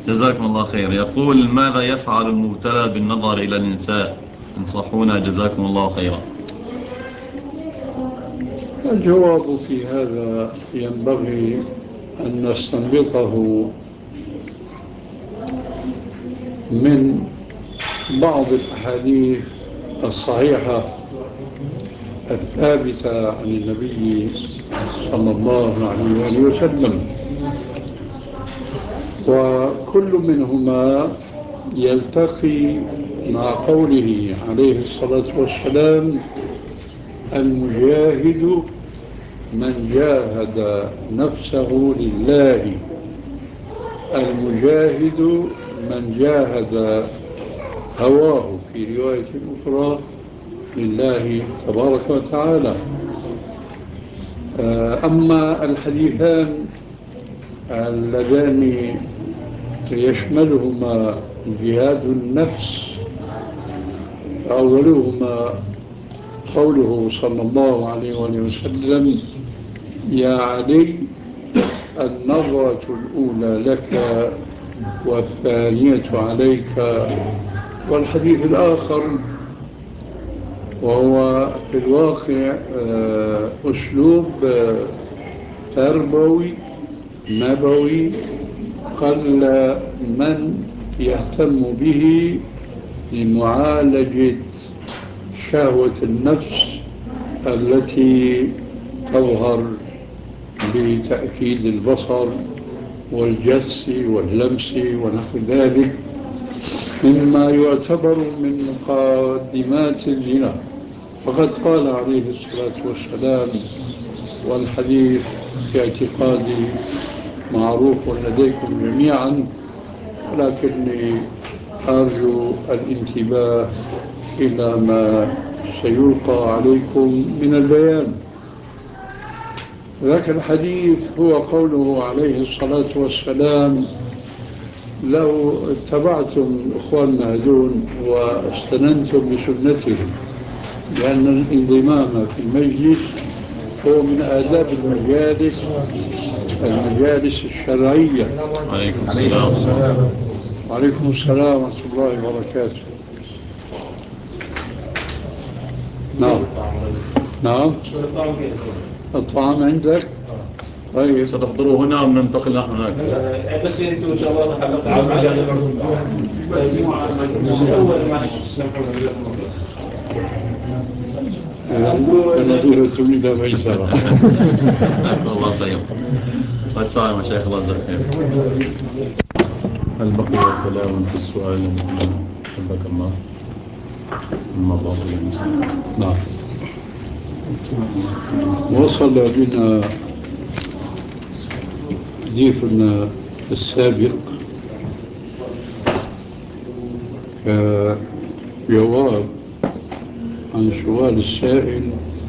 جزاكم الله خير. يقول: ماذا يفعل المبتلى بالنظر إلى النساء؟ انصحونا جزاكم الله خيرا. الجواب في هذا ينبغي أن نستنبطه من بعض الأحاديث الصحيحة الثابتة عن النبي صلى الله عليه وآله وسلم، وكل منهما يلتقي مع قوله عليه الصلاة والسلام: المجاهد من جاهد نفسه لله، المجاهد من جاهد هواه، في رواية أخرى لله تبارك وتعالى. أما الحديثان اللذان يشملهما جهاد النفس، أولهما قوله صلى الله عليه وسلم: يا علي، النظرة الأولى لك والثانية عليك. والحديث الآخر وهو في الواقع أسلوب تربوي نبوي قل من يهتم به لمعالجة شهوة النفس التي تظهر بتأكيد البصر والجس واللمس ونحو ذلك، مما يعتبر من مقدمات الزنا. فقد قال عليه الصلاة والسلام، والحديث في اعتقادي معروف لديكم جميعا، ولكني أرجو الانتباه إلى ما سيلقى عليكم من البيان. ذاك الحديث هو قوله عليه الصلاة والسلام: لو اتبعتم إخواننا هذون واستننتم بسنتهم، لأن الانضمام في المجلس هو من آداب المجالس الشرعية. عليكم السلام. وعليكم السلام ورحمة الله وبركاته. نعم نعم، الطعام عندك؟ طيب، ستحضروا هنا أم ننتقل نحن هناك؟ بس انتم ان شاء الله تحلقوا على المجال نظيرة إلى ميسرة. الله خير. والسلام يا شيخ، الله يجزاك خير. هل بقي كلام في السؤال حبك الله؟ الموضوع نعم. وصل بنا ضيفنا السابق جواب عن سؤال السائل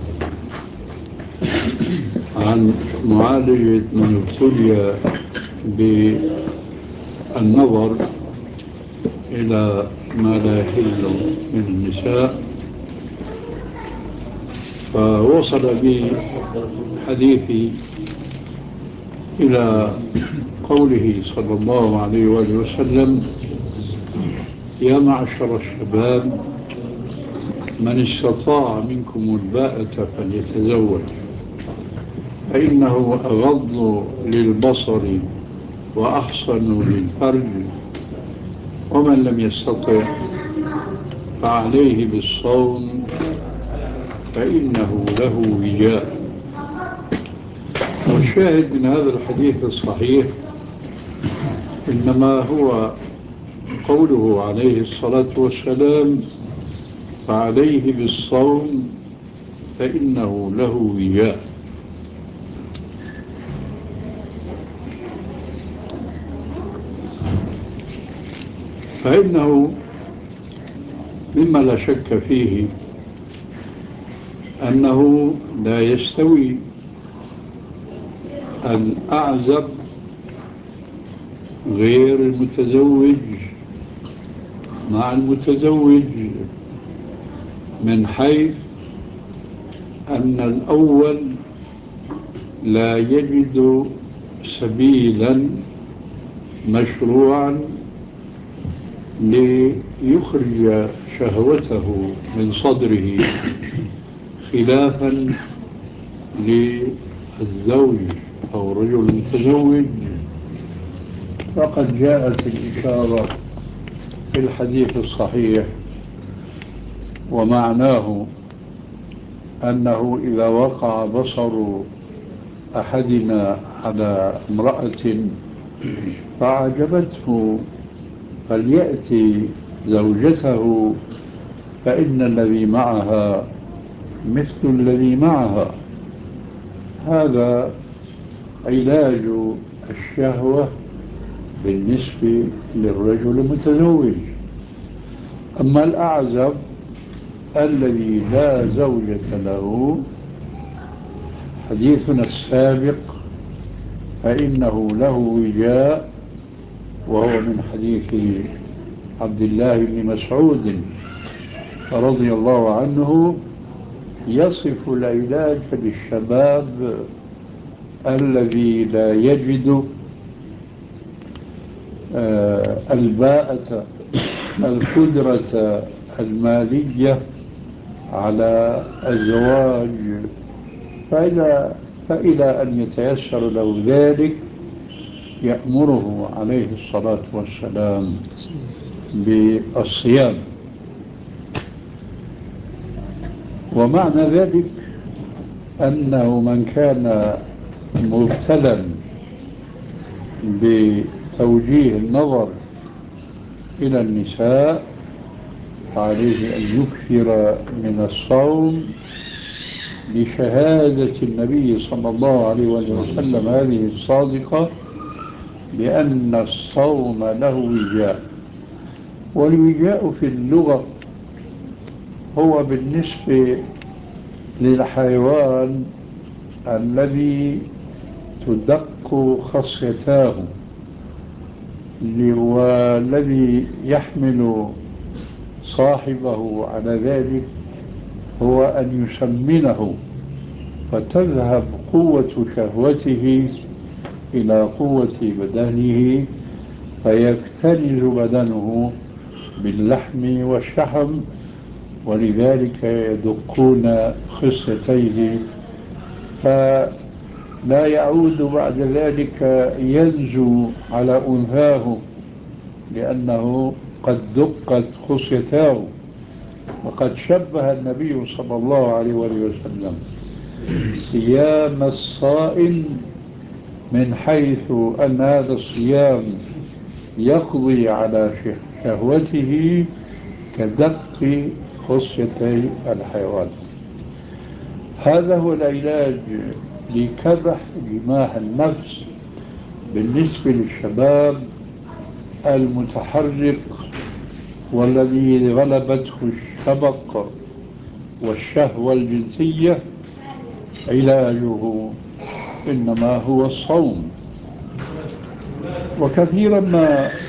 عن معالجة من ابتلي بالنظر إلى ما لا يحل من النساء. فوصل بحديثي إلى قوله صلى الله عليه وآله وسلم: يا معشر الشباب، من استطاع منكم الباءة فليتزوج، فإنه أغض للبصر وأحصن للفرج، ومن لم يستطع فعليه بالصوم فإنه له وجاء. والشاهد من هذا الحديث الصحيح إنما هو قوله عليه الصلاة والسلام: فعليه بالصوم فإنه له وجاء. فإنه مما لا شك فيه أنه لا يستوي الأعزب غير المتزوج مع المتزوج، من حيث أن الأول لا يجد سبيلا مشروعا ليخرج شهوته من صدره خلافا للزوج أو الرجل المتزوج، فقد جاءت الإشارة في الحديث الصحيح ومعناه أنه إذا وقع بصر أحدنا على امرأة فأعجبته فليأتي زوجته فإن الذي معها مثل الذي معها. هذا علاج الشهوة بالنسبة للرجل المتزوج. أما الأعزب الذي لا زوجة له، حديثنا السابق فإنه له وجاء، وهو من حديث عبد الله بن مسعود رضي الله عنه، يصف العلاج للشباب الذي لا يجد الباءة القدرة المالية على الزواج، فإلى أن يتيسر له ذلك يأمره عليه الصلاة والسلام بالصيام. ومعنى ذلك أنه من كان مبتلا بتوجيه النظر إلى النساء عليه أن يكثر من الصوم لشهادة النبي صلى الله عليه وسلم هذه الصادقة بأن الصوم له وجاء. والوجاء في اللغة هو بالنسبة للحيوان الذي تدق خصيتاه، والذي يحمل صاحبه على ذلك هو أن يسمنه فتذهب قوة شهوته إلى قوة بدنه فيكتنز بدنه باللحم والشحم، ولذلك يدقون خصيتيه، فلا يعود بعد ذلك ينزو على أنثاه لأنه قد دقت خصيتاه. وقد شبه النبي صلى الله عليه وسلم صيام الصائم من حيث أن هذا الصيام يقضي على شهوته كدق خصيتي الحيوان. هذا هو العلاج لكبح جماح النفس بالنسبة للشباب المتحرك والذي غلبته الشبق والشهوة الجنسية. علاجه إنما هو الصوم. وكثيرا ما